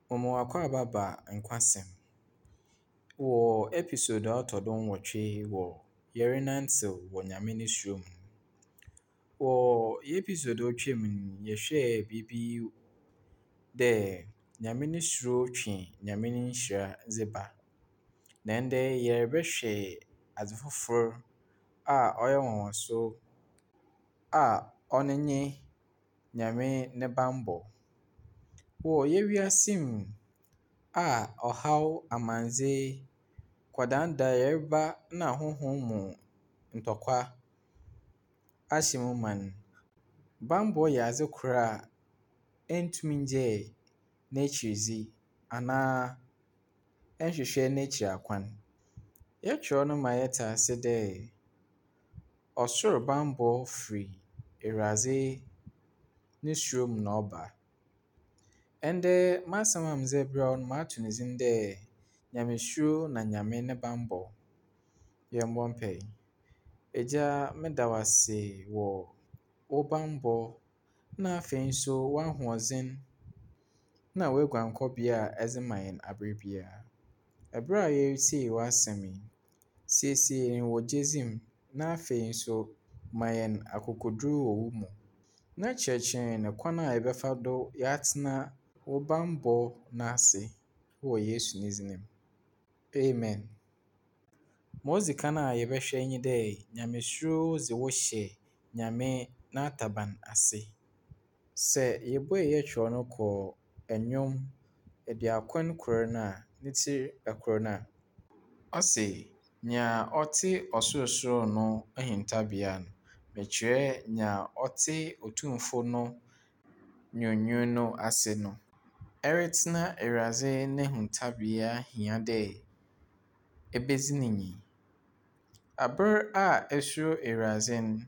Ọmụwakọ ababa nkwasɛm wɔ episode a ɔtɔ do nwɔtwe wɔ Yɛrenantew wɔ Nyame ne suro mu. Wɔ episode a otwam no, yɛhwɛɛ biribi dɛ Nyame ne suro twe Nyame ne nhyira dze ba. Na ndɛ yɛrebɛhwɛ adze fofor a ɔyɛ nwanwaso a ɔno nye Nyame ne bambɔ. Wɔ wiase mu a ɔhaw, amandze, nkɔdaandaa, yarba na honhom mu ntɔkwa ahyɛ mu ma no, bambɔ yɛ adze kor a enntum nngyae n'ekyirdzi anaa nnhwehwɛ n'ekyir akwan. Yɛkyerɛw no ma yɛtse ase dɛ ɔsor bambɔ firi Ewurade ne suro mu na ɔba. Ndɛ m'asɛm a medze reberɛ wo no, mato no dzin dɛ Nyamesuro na Nyame ne bambɔ. Yɛmbɔ mpae. Agya, meda wo ase wɔ wo bambɔ na afei nso w'ahoɔdzen na w'eguankɔbea a ɛdze ma hɛn aber biara. Ber a yɛretsie w'asɛm yi, siesie hɛn wɔ gyedzi mu na afei nso ma hɛn akokoduru wɔ wo mu, na kyerɛkyerɛ hɛn kwan a yɛbɛfa do yɛatsena wo bambɔ n'ase wɔ Yesu ne dzin mu. Amen. Ma odzi kan a yɛbɛhwɛ nye dɛ Nyamesuro dze wo hyɛ Nyame n'ataban ase. Sɛ yɛbuei yɛkyerɛw no kɔ Nnwom 21 no a ne tsir 1 no a, ɔse, "Nea ɔte ɔsorosoro no ahintabea no, mekyerɛ nea ɔte Otumfo no nyunnyin no ase no." Ɛretsena Ewurade n'ahintabea hia dɛ ebedzi ne nyi. Aber a esuro Ewurade no,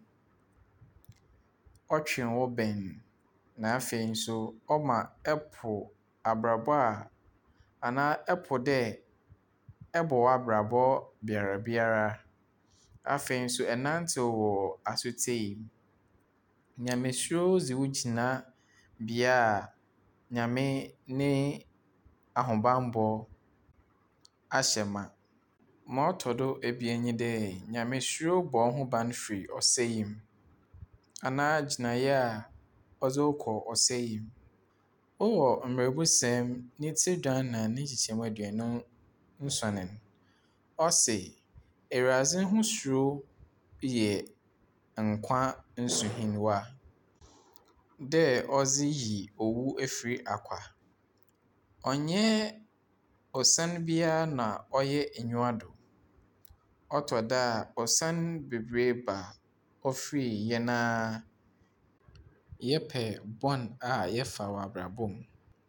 ɔtwe wo bɛn, na afei nso ɔma ɛpo abrabɔ anaa ɛpo dɛ ɛbɔ w'abrabɔ biara. Afei nso ɛnantew wɔ asotse mu. Nyamesuro dze wo gyina bea a Nyame ne ahobambɔ ahyɛ ma. Ma ɔtɔ do ebien nye dɛ Nyamesuro bɔ wo ho ban firi ɔsɛe mu anaa gyinae a ɔdze wo kɔ ɔsɛe mu. Wowɔ Mmerɛbusɛm ne tsir duanan ne nkyekyɛmu 27 no, ɔse, "Ewurade ho suro yɛ nkwa nsuhengua, dɛ ɔdze yi owu efiri akwa. Ɔnnyɛ osian biara na ɔyɛ enyiwa do. Ɔtɔ da a, osian bebree ba ɔfiri hɛn ara yɛpɛ bɔn a yɛfa wɔ abrabɔ mu."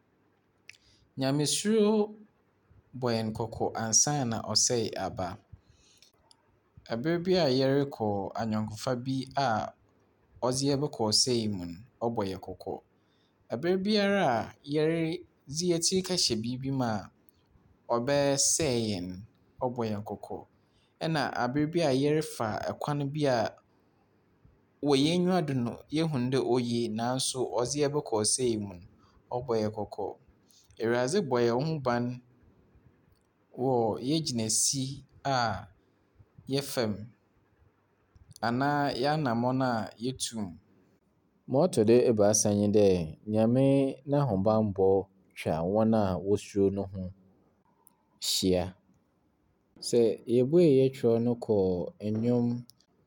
Nyamesuro bɔ hɛn kɔkɔ ansana ɔsɛe aba. Aber bi a yɛrokɔ ayɔnkofa bi a ɔdze yɛbɛkɔ ɔsɛe mu no, ɔbɔ hɛn kɔkɔ. Aber biara a yɛredze hɛn tsir kɛhyɛ biribi mu a ɔbɛsɛe hɛn no, ɔbɔ hɛn kɔkɔ. Ɛna aber bi a yɛrefa kwan bi a wɔ hɛn enyiwa do no yehu dɛ oye naaso ɔdze yɛbɛkɔ ɔsɛe mu no, ɔbɔ hɛn kɔkɔ. Ewurade bɔ hɛn ho ban wɔ hɛn gyinasi a yɛfa mu anaa hɛn anammɔn a yetu mu. Ma ɔtɔ do ebiasa nye dɛ Nyame n'ahobambɔ twa hɔn a wosuro no ho hyia. Sɛ yebuei yɛkyerɛw no kɔ Nnwom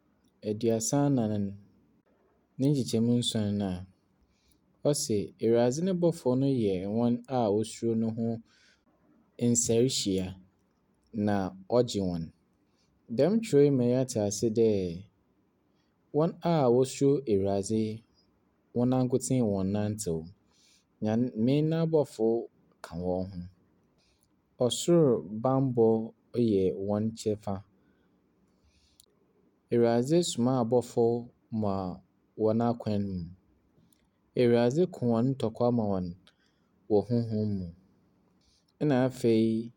34 ne nkyekyɛmu 7 no a, ɔse, "Ewurade ne bɔfo no yɛ hɔn a wosuro no ho nsɛrhyia, na ɔgye hɔn." Dɛm kyerɛw yi ma yɛatse ase dɛ hɔn a wosuro Ewurade, hɔn ankasa wɔnnantew. Nyame n'abɔfo ka hɔn ho. Ɔsor bambɔ yɛ hɔn kyɛfa. Ewurade somaa abɔfo ma hɔn akwan mu. Ewurade ko hɔn ntɔkwa ma hɔn wɔ honhom mu. Ɛna afei,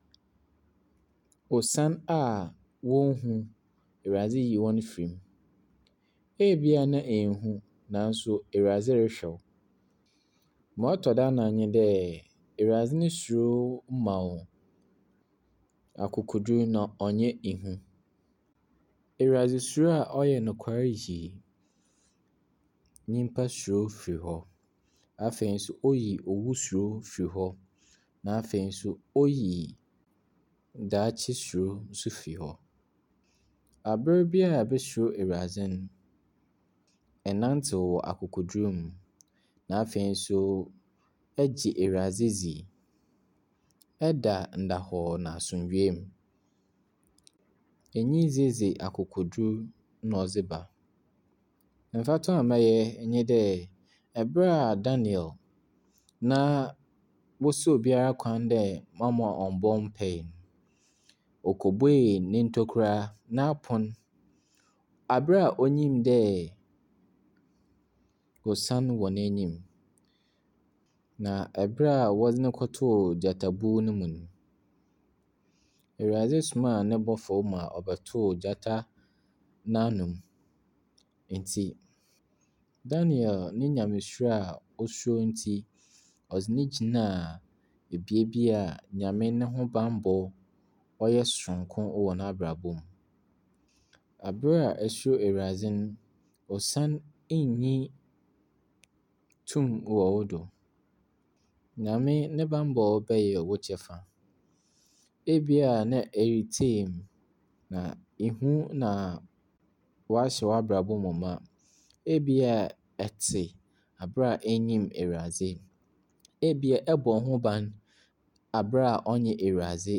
osian a wonnhu, Ewurade yi hɔn fi mu. Ebia na ennhu naaso Ewurade rehwɛ wo. Ma ɔtɔ do anan nye dɛ Awurade ne suro ma wo akokoduru na ɔnyɛ ehu. Awurade suro a ɔyɛ nokware yi nyimpa suro firi hɔ. Afei nso oyi owu suro firi hɔ. Na afei nso oyi daakye suro nso firi hɔ. Aber biara a yɛbɛsuro Awurade no, ɛnantew wɔ akokoduru mu. Na afei nso ɛgye Awurade dzi. Ɛda ndahɔɔ na asomdwoe mu. Enyidze dze akokoduru na ɔdze ba. Mfatoho a mɛyɛ nye dɛ ɛber a Daniel na wosii obiara kwan dɛ ɔmma ɔmmbɔ mpae no, okobuee ne ntokura n'apon aber a onyim dɛ osian wɔ n'enyim. Na ɛber a wɔdze no kɔtoo gyatabuw no mu no, Awurade somaa ne bɔfo ma ɔbɛtoo gyata n'anom. Ntsi Daniel ne Nyamesuro a osuro nti, ɔdze no gyinaa bea bi a Nyame ne ho bambɔ ɔyɛ soronko wɔ n'abrabɔ mu. Aber a ɛsuro Awurade no, osian nnyi tum wɔ wo do. Nyame ne bambɔ bɛyɛ wo kyɛfa. Ebia na ɛretsie mu, na ihu na ɔahyɛ w'abrabɔ mu ma. Ebia ɛtse aber a ennyim Awurade. Ebia ɛbɔ ho ban aber a ɔnnye Awurade.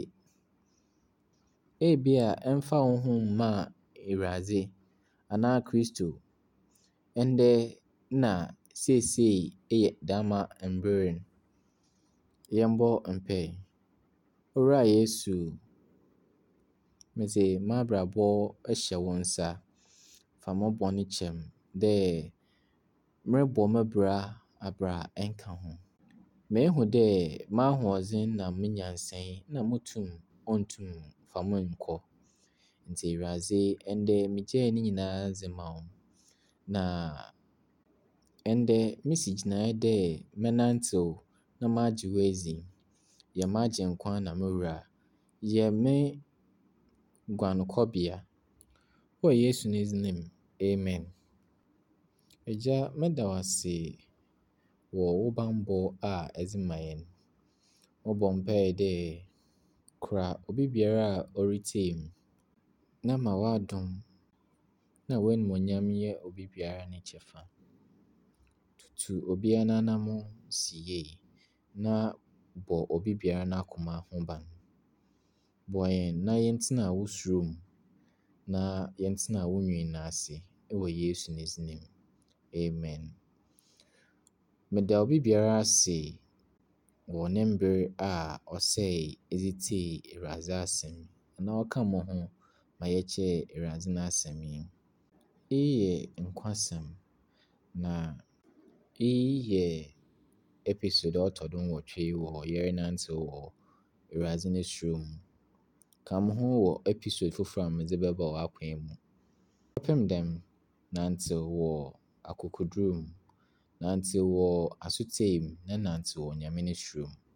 Ebia ɛmmfa wo ho mma Awurade anaa Kristo. Ndɛ na seesei yɛ dɛm a mber no. Yɛmbɔ mpae. Owura Yesu, medze m'abrabɔ hyɛ wo nsa. Fa mo bɔne kyɛ me dɛ merebɔ me bra aber a ɛnnka ho. Mehu dɛ m'ahoɔdzen na me nyansae na mo tum onntum mfa me nnkɔ. Ntsi Awurade, ndɛ megyae ne nyinaa dze ma wo. Na ndɛ misi gyinae dɛ mɛnantew na magye wo edzi. Yɛ m'agyenkwa na me wura. Yɛ me guankɔbea. Wɔ Yesu ne din mu, Amen. Agya, meda wo ase wɔ wo bambɔ a ɛdze ma hɛn. Mobɔ mpae dɛ kora obi biara a ɔretsie mu, na ma w'adom na w'enuonyam nyɛ obi biara ne kyɛfa. Tutu obiara n'ananmu si yie, na bɔ obi biara n'akoma ho ban. Boa hɛn na yɛntsena wo suro mu, na yɛntsena wo nwin ase. Ɛwɔ Yesu ne din mu, Amen. Meda obi biara ase wɔ ne mber a ɔsɛe dze tie Awurade asɛm, na ɔka mo ho ma yɛkyerɛɛ Awurade n'asɛm yi. Eyi yɛ nkwasɛm, na eyi yɛ episode a ɔtɔ do 8 wɔ Yɛrenantew wɔ Awurade ne suro mu. Ka mo ho wɔ episode fofor a medze bɛba w'akwan mu. Kɔpem dɛm, nantew wɔ akokoduru mu, nantew wɔ asotse mu, na nantew wɔ Nyame ne suro mu.